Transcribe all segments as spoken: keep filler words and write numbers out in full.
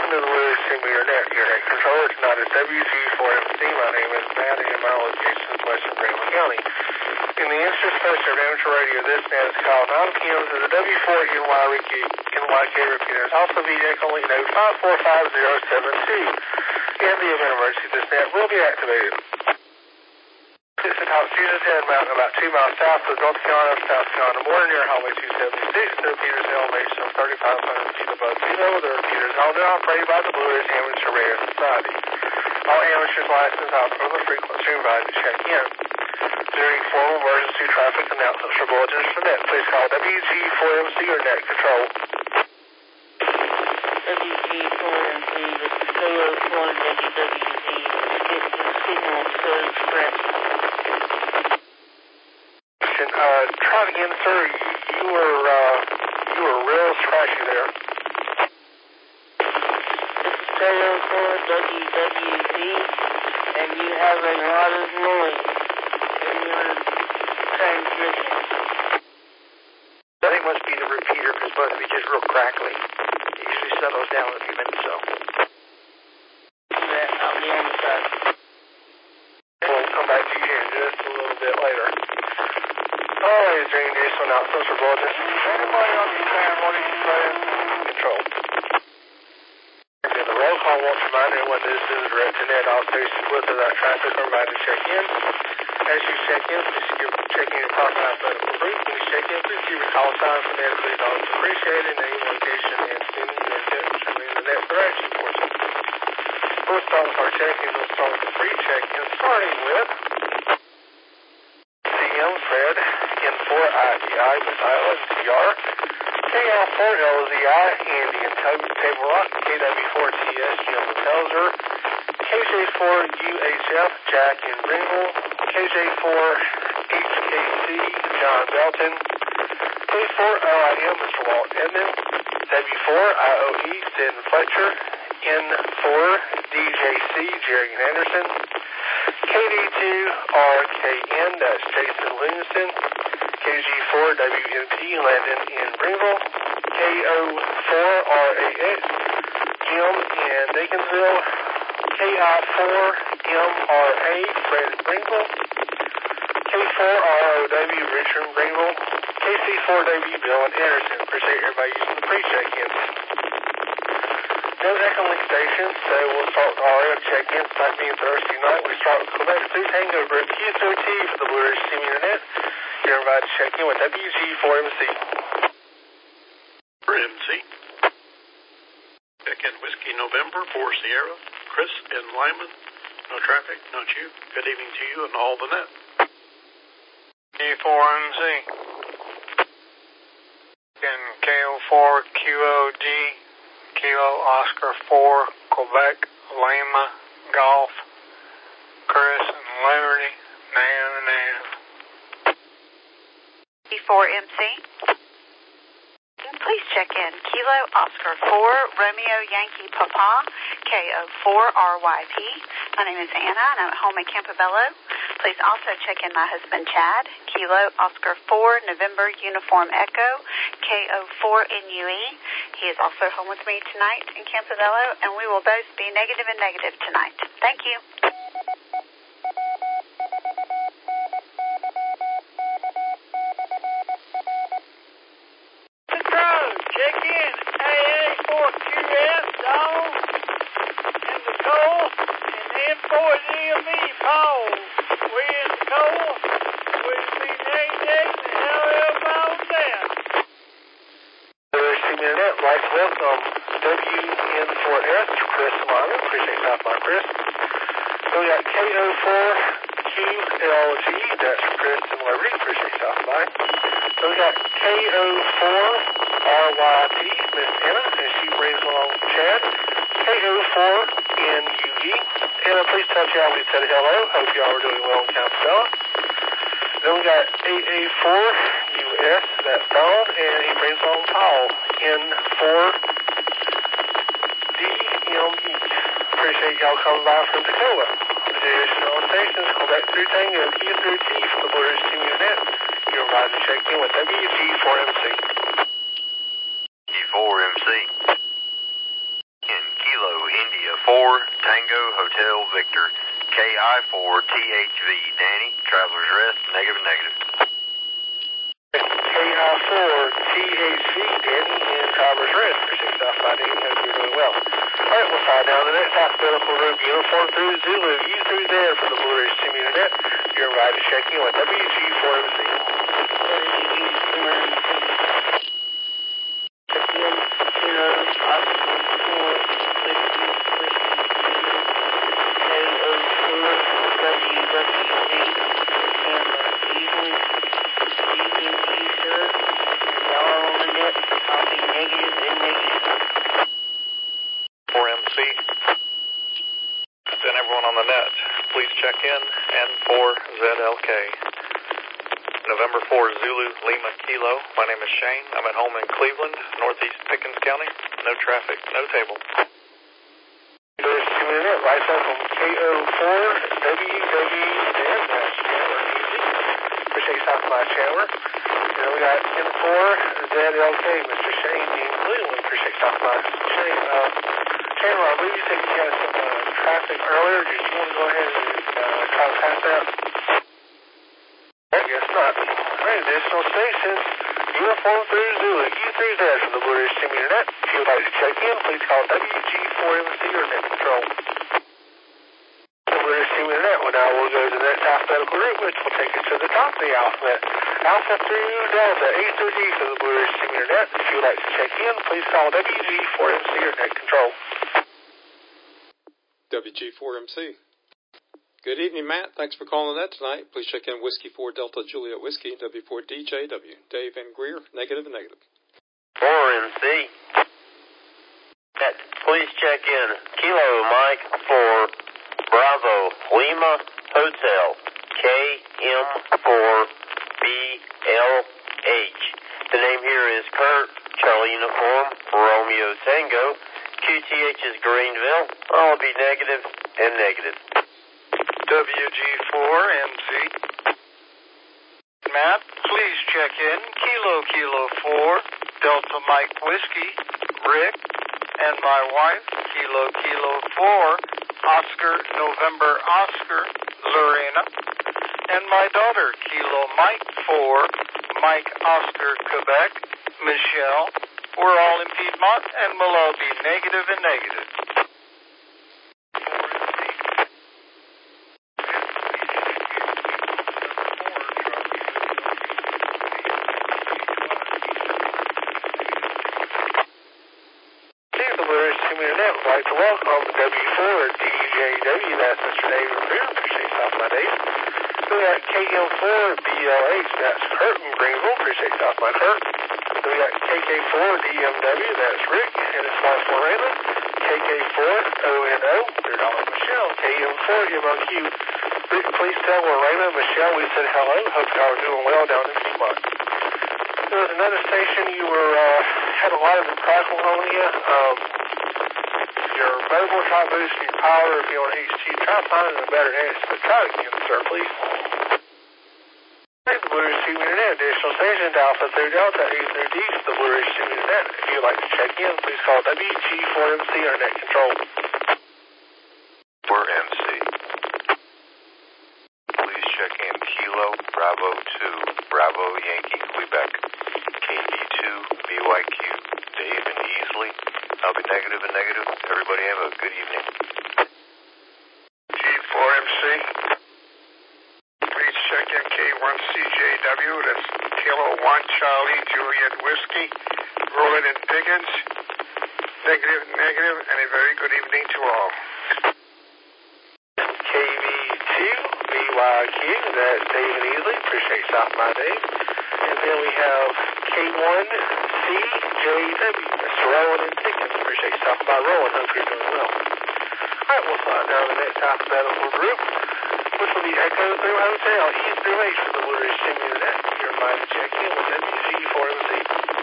welcome to the Lewis Simulator Net. Your net controller tonight is W G four M C. My name is Matt, and my location is Western Franklin County. In the instant special of amateur radio, this net is called nine P M to the W four N Y K repeater. It's also V J only note five four five zero seven two. In the event of emergency, this net will be activated. It's at Puget Sound Mountain, about two miles south of North Carolina, South Carolina border near Highway two seventy-six. The repeater's elevation of thirty-five hundred feet above sea level. The repeater is owned and operated by the Blue Ridge Amateur Radio Society. All amateurs licensed out from the frequency are invited to check in. During formal emergency traffic announcements for bulletins for net, please call W G four M C or net control. W G four M C, this is K O four W W Z. Get the signal to express. Uh, try it again, sir. You, you were, uh, you were real scratchy there. This is K O four W W Z, and you have a lot of noise in your transmission. I think it must be the repeater, because it's supposed to be just real crackly. It usually settles down in a few minutes, so. Yeah, I'll be on the side. We'll come back to you here in just a little bit later. Alright, during the initial announcements for bulletins, anybody understand what he's saying? Control. And the roll call wants to remind everyone this is a direct to net. All stations with that traffic are invited to check in. As you check in, please give, check in your proper alphabetical group. When you check in, please give your call sign for net. Please always appreciate it. Name, location, and sending your attention to the net direction portion. We'll start with our check-in. We'll start with the free check-in, starting with C M Fred, N four I E I, Miss Island, T R, K L four L Z I, Andy and Table Rock, K W four T S, Jim and Pelzer, K J four U H F, Jack and Greenville, K J four H K C, John Belton, K four O I M, Mister Walt Edmond, W four I O E, Sid Fletcher, N four D J C, Jerry Anderson, K D two R K N, that's Jason Livingston, K G four W N P, Landon in Greenville, K O four R A X, Jim in Dickinsville, K I four M R A, Fred Greenville, K four R O W, Richard Greenville, K C four W, Bill and Anderson. Appreciate everybody using the pre-check-in. No Echo Link station, so we'll start with R F check-in. Tonight being Thursday night, we start with Quebec two Tango Group Q S O T for the Blue Ridge Simulator Net. You're invited to check in with W G four M C. For M C. Check in Whiskey November for Sierra, Chris in Lyman. No traffic, no you. Good evening to you and all the net. Q four M C. In K O four Q O G, Kilo Oscar four, Quebec, Lima, Golf, Chris and Liberty, Nan and Nan. Q four M C. Please check in Kilo Oscar four, Romeo Yankee Papa, K O four R Y P. My name is Anna and I'm at home in Campobello. Please also check in my husband Chad, Kilo Oscar four, November Uniform Echo, K O four N U E. He is also home with me tonight in Campobello, and we will both be negative and negative tonight. Thank you. Control, check in A A four Q S, Dawn, in the coal, and N four D M E, Paul. We in the coal, we'll be negative and L L bound down. Net, like welcome, W N four S, Chris Lima, appreciate that by Chris. So we got K O four Q L G, that's Chris and Liberty, appreciate that by. So we got K O four R Y P, Miss Anna, and she brings along Chad. K O four N U E, Anna, please tell Chad we said hello, hope y'all are doing well in Campobello. Then we got A A four U S, that's Donald, and he brings along Paul, N four D M E. Appreciate y'all coming by from Tacoma. Additional stations, Quebec through Tango, Q through T for the Blue Ridge Simulator Net. You're invited to check in with W G four M C. Q four M C. In Kilo four Tango Hotel Victor, K I four T H V. Danny, Traveler's Rest, negative, negative. K I four T H V, Danny, and Traveler's Rest. Appreciate you stopping by, Danny. Hope you're doing well. All right, we'll fly down the next alphabetical route. Uniform through Zulu, U through Z for the Blue Ridge Team Internet. You're invited to check in with W G four M C. four M C. Then everyone on the net, please check in. N four Z L K. November four Zulu Lima Kilo. My name is Shane. I'm at home in Cleveland, Northeast Pickens County. No traffic, no table. There's two minute right side from K O four W W N. That's Chandler Easy. Appreciate you stopping by, Chandler. And we got N four Z L K, Mister Shane in Cleveland. Appreciate you stopping by, Shane. Uh, Chandler, I believe you said you had some uh, traffic earlier. Did you want to go ahead and uh, try to pass that? I guess not. Alright, additional stations. Uniform through Zulu, U through Z from the Blue Ridge Team Internet. If you would like to check in, please call W G four M C or Net Control. The Blue Ridge Team Internet, well, now we'll go to the next alphabetical route, which will take us to the top of the alphabet. Alpha through Delta, A through D for the Blue Ridge Team Internet. If you would like to check in, please call W G four M C or Net Control. W G four M C. Good evening, Matt. Thanks for calling that tonight. Please check in Whiskey four Delta Juliet Whiskey, W four D J W. Dave and Greer, negative and negative. four M C. Please check in. Kilo Mike four Bravo Lima Hotel, K M four B L H. The name here is Kurt, Charlie Uniform, Romeo Tango. Q T H is Greenville. I'll be negative and negative. W G four M C. Matt, please check in. Kilo Kilo four, Delta Mike Whiskey, Rick, and my wife, Kilo Kilo four, Oscar November Oscar, Lorena, and my daughter, Kilo Mike four, Mike Oscar Quebec, Michelle. We're all in Piedmont, and we'll all be negative and negative. Internet would like to welcome W four D J W. That's Mister Dave Greer. Appreciate you stopping by, Dave. We got K M four B L H. That's Kurt in Greenville. Appreciate you stopping by, Kurt. We got K K four D M W. That's Rick and his wife Lorena. K K four O N O. Their daughter Michelle. K M four M O Q. Rick, please tell Lorena and Michelle we said hello. Hope y'all are doing well down in Piedmont. There was another station you were uh, had a lot of crackle on you. Um, your mobile, try boosting your power. If you're on H T, try finding a better answer. But try it again, sir, please. The Blue Ridge Team Internet, additional stations, Alpha through Delta, A through D for the Blue Ridge Team Internet. If you'd like to check in, please call W G four M C or Net Control. four M C. Please check in Kilo Bravo two, Bravo Yankee, Quebec, K D two, B Y Q, Dave and Easley. I'll be negative and negative. Everybody have a good evening. G four M C. Please check in K one C J W. That's Kilo one Charlie Juliet Whiskey, Roland and Pickens. Negative, negative, and a very good evening to all. K V two B Y Q. That's Dave and Easley. Appreciate you stopping by, Dave. And then we have K one C J W. Mister Roland and Pickens. Appreciate you stopping by, Roland. Hope you're doing well. All right, we'll slide down the next alphabetical group, which will be Echo through Hotel, E through H for the Blue Ridge Team Internet. You're invited to check in with W G four M C.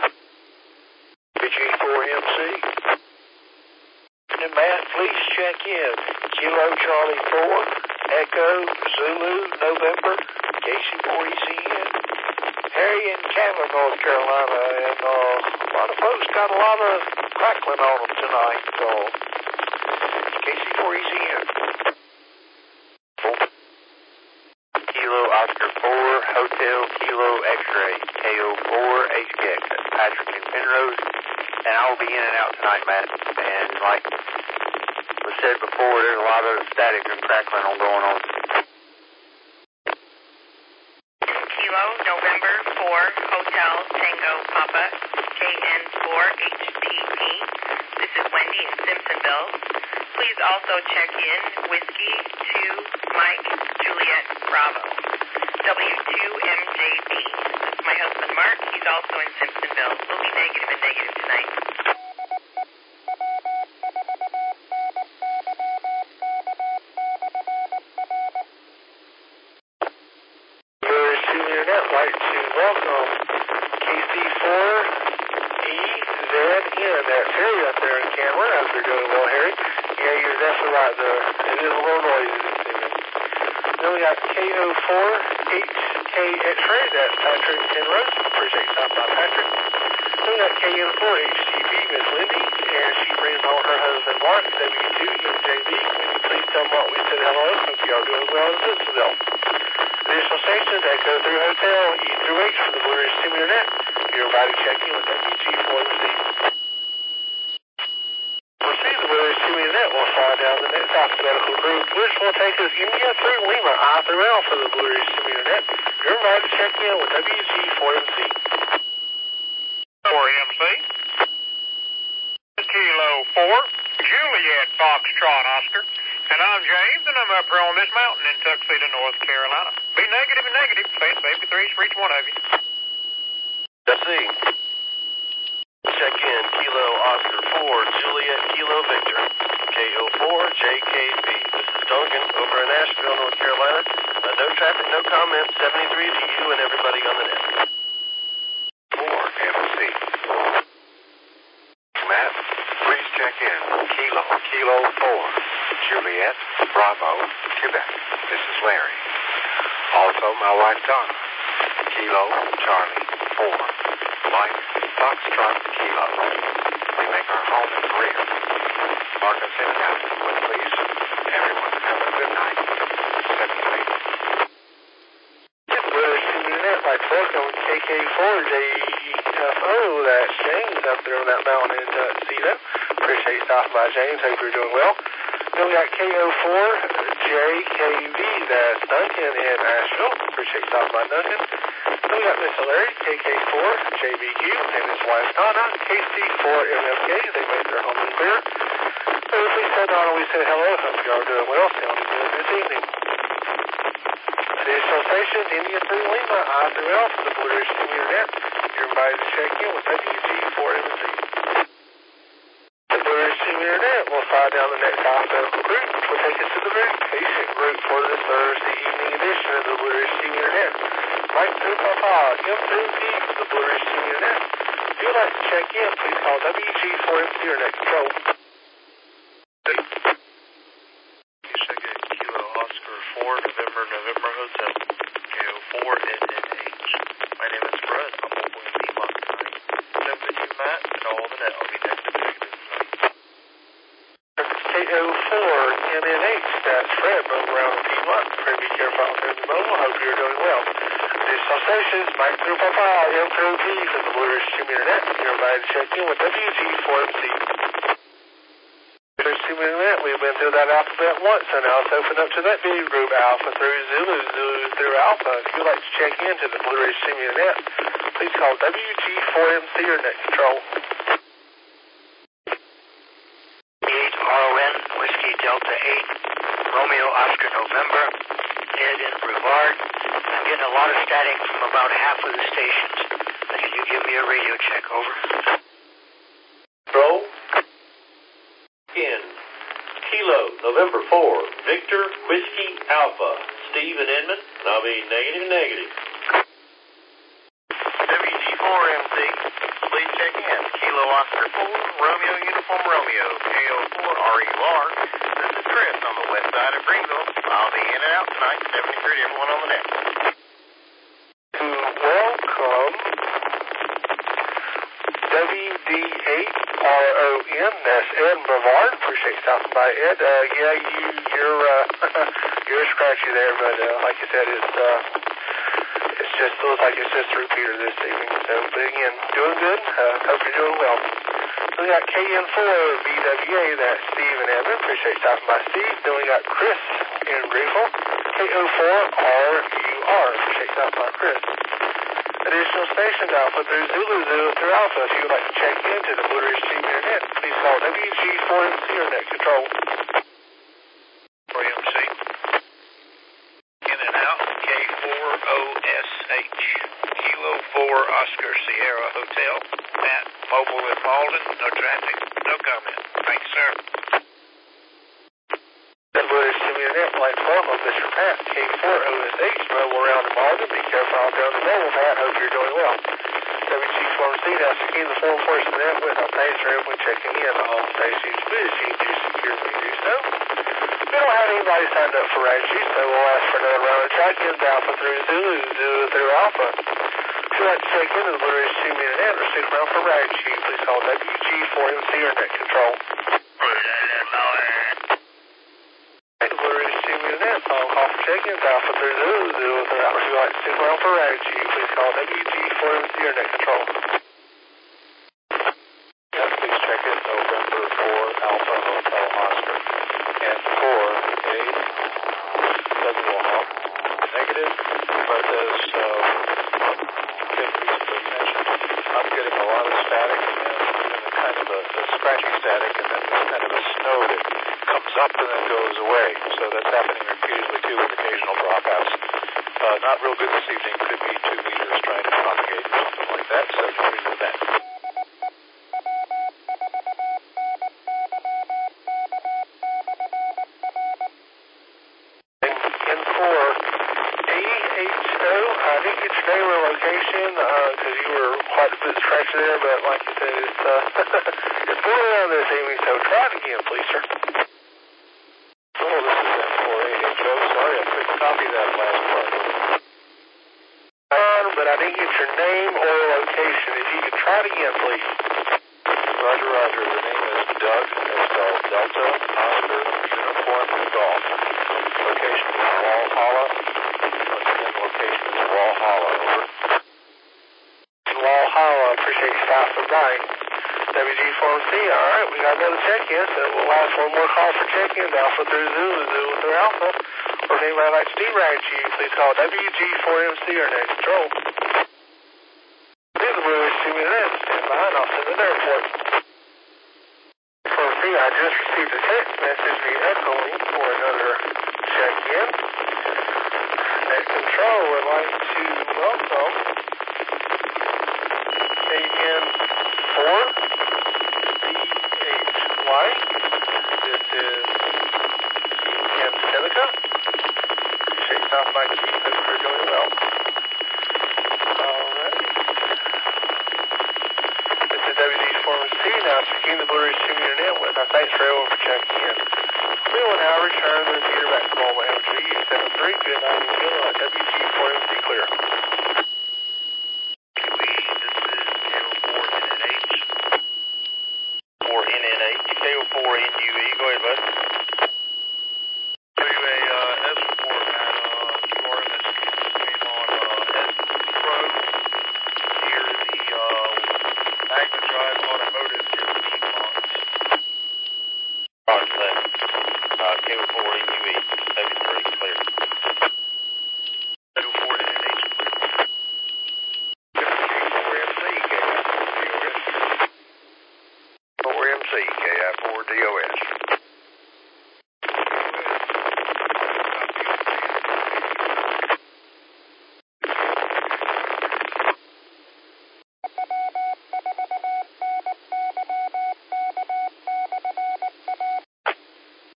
W G four M C. And Matt, please check in. Kilo Charlie four, Echo Zulu November, K C four E C N. Harry in Chandler, North Carolina, and uh, a lot of folks got a lot of crackling on them tonight. So K C four E Z N. Kilo Oscar four, Hotel Kilo X-Ray, K O four H K X. That's Patrick and Penrose. And I will be in and out tonight, Matt. And like was said before, there's a lot of static and crackling on going on. Kilo November four, Hotel Tango Papa, K N four H T P. This is Wendy in Simpsonville. Please also check in Whiskey two Mike Juliet Bravo, W two M J B. That's my husband Mark. He's also in Simpsonville. We'll be negative and negative tonight. Blue City Internet, like to welcome K C four E Z N, that ferry up there in Cameron. I hope you're doing well, Harry. Yeah, you're definitely right there. It is a little noisy this evening. Then we got K O four H K X-Ray, that's Patrick Penrose. Appreciate you stopping by, Patrick. Then we got K M four H T B, Miss Lindy, and she brings home her husband Mark, W two M J B. Can you please tell Mark we said hello? Hope you are doing well in Simpsonville. Additional stations, Echo through Hotel, E through H for the Blue Ridge Team Internet. You're about to check in with W G four M C. We'll see the Blue Ridge Team Internet. We'll fly down the next alphabetical group, which will take us India through Lima, I through L for the Blue Ridge Team Internet. You're about to check in with W G four M C. four M C. Kilo four, Juliet Foxtrot Oscar. And I'm James, and I'm up here on this mountain in Tuxedo, North Carolina. Be negative and negative. Stay safe with threes for each one of you. Let's see. Check in Kilo Oscar four, Juliet Kilo Victor, K O four J K B. This is Duncan over in Asheville, North Carolina. Uh, no traffic, no comments. seventy-three to you and everybody on the net. four M C. Matt, please check in Kilo, Kilo four, Juliet, Bravo, Quebec. This is Larry. Also, my wife Donna. Kilo, Charlie, four, Mike, Foxtrot, Kilo. We make our home in Korea. Mark us in and out, please. Everyone, have a good night. seven three. Blue Ridge Team Internet, like to welcome K K four J F O, that's James up there on that mountain in Tuxedo. Appreciate you stopping by, James. Hope you're doing well. Then we got K O four J K V, that's Duncan in Asheville. Appreciate you stopping by, Duncan. Then we got Miss Larry, K K four J B Q, and his wife Donna, K C four M F K. They make their home in clear. So if we said Donna, we said hello. Hope you are doing well. Sounding good this evening. Additional stations, India through Lima, I through L for the Blue Ridge Team Internet. You're invited to check in with W G four M C. The Blue Ridge Team Internet will fly down the next alphabetical group, which will take us to the very patient group for this Thursday evening edition of the Blue Ridge Team Internet. Mike through Papa, M through P for the Blue Ridge Team Internet. If you'd like to check in, please call W G four M C or Net Control. Kilo Oscar four, November, November Hotel, K O four N N H. My name is Fred. I'm mobile in Piedmont tonight. Send with you, Matt, and all the net. I'll be next to negative tonight. K O four M N H, that's Fred, mobile around in Piedmont. Fred, be careful out there in the mobile. Hope you're doing well. Additional stations, Mike through Papa, M through P for the Blue Ridge Team Internet. You're invited to check in with W G four M C. Team Internet, we've been through that alphabet once, so now let's open up to that big group, Alpha through Zulu, Zulu through Alpha. If you'd like to check into the Blue Ridge Team Internet, please call W G four M C or Net Control. eight R O N, Whiskey Delta eight, Romeo Oscar November, Ed in Brevard. I'm getting a lot of static from about half of the stations. Can you give me a radio check, over? Roll. In Kilo, November four, Victor, Whiskey, Alpha, Steve and Edmund, and I'll be negative, negative. W G four M C, please check in. Kilo Oscar four, Romeo Uniform Romeo, K O four R U R. This is Chris on the west side of Greenville. I'll be in and out tonight, seventy-three to everyone on the net. To welcome W D eight R O N. That's Ed Brevard. Appreciate you stopping by, Ed. Uh, yeah, you, you're, uh, you're scratchy there, but, uh, like you said, it's, uh, it's just, looks like it's just a repeater this evening. So, but again, doing good. Uh, hope you're doing well. We got K N four B W A, that's Steve and Evan. Appreciate you stopping by, Steve. Then we got Chris in Greenville. K O four R U R. Appreciate you stopping by, Chris. Additional stations Alpha through Zulu, Zulu through Alpha. If you would like to check into the Blue Ridge Team Internet, please call W G four M C or Net Control. four M C. In and out, K four O S H. Kilo four Oscar Sierra Hotel. Matt, mobile in Malden. No traffic, no comment. Thanks, sir. The Blue Ridge Team Internet, Flight twelve of Mister Pat, K four O S H, mobile around in Malden. Be careful out there on the mobile, Pat. Hope you're doing well. W G four M C, now secure the four force of net with our thanks for everyone checking in. All stations wishing to securely do so. We don't have anybody signed up for Raichi, so we'll ask for another round of check-ins, Alpha through Zulu, Zulu through Alpha. If you'd like to check into the Blue Ridge Team Internet or stick around for Raichi, please call W G four M C or Net Control. The Blue Ridge Team Internet, phone call for check-ins, Alpha through Zulu, Zulu through Alpha. If you'd like to stick around for Raichi, please call W G four M C or Net Control. Yes, please check in November four Alpha Hotel Oscar. And four A double hop negative, but as uh, Tim recently mentioned, I'm getting a lot of static and then even a kind of a, a scratchy static and then this kind of a snow that comes up and then goes away. So that's happening repeatedly too with occasional dropouts. Uh, not real good this evening. Could be two meters trying to propagate or something like that. So just read into that. I didn't get your name or location because uh, you were quite a bit scratchy there, but like I said, it's, uh, it's going around this evening, so try it again, please, sir. Oh, this is N four A H O. Sorry, I couldn't copy that last part. Uh, but I didn't get your name or location. If you could try it again, please. Roger, Roger. The name is Doug. That's spelled Delta, Oscar, Uniform, Golf. Location is Walhalla. Once again, location is Walhalla. Over. Walhalla, appreciate you stopping by. W G four M C, all right, we got another check-in, so we'll ask one more call for check-ins, Alpha through Zulu, Zulu through Alpha. Or if anybody likes to de-route you, please call W G four M C or Net Control. Here's the Blue Ridge Team Internet, stand by and I'll send the airport. For me, I just received a text message via echoing for another check-in. Net Control would like to welcome K N four B H Y. This is Keith and Seneca. Appreciate you stopping by, Keith. Hope you're doing well. Alright. This is W G four M C, now speaking the Blue Ridge Team Internet with our thanks for everyone for checking in. We will now return the repeater back to normal M three U seven three. Good night and good luck. W G four M C clear. K O four N U E, go ahead, bud. Do a uh, S report, man. Uh, Q R M S came on uh, S Pro near the uh, Magna Drive Automotive near the Piedmont. Roger that. Uh, K O four N U E, seventy-three, clear. K O four N N H, clear. K four M C, K four M C.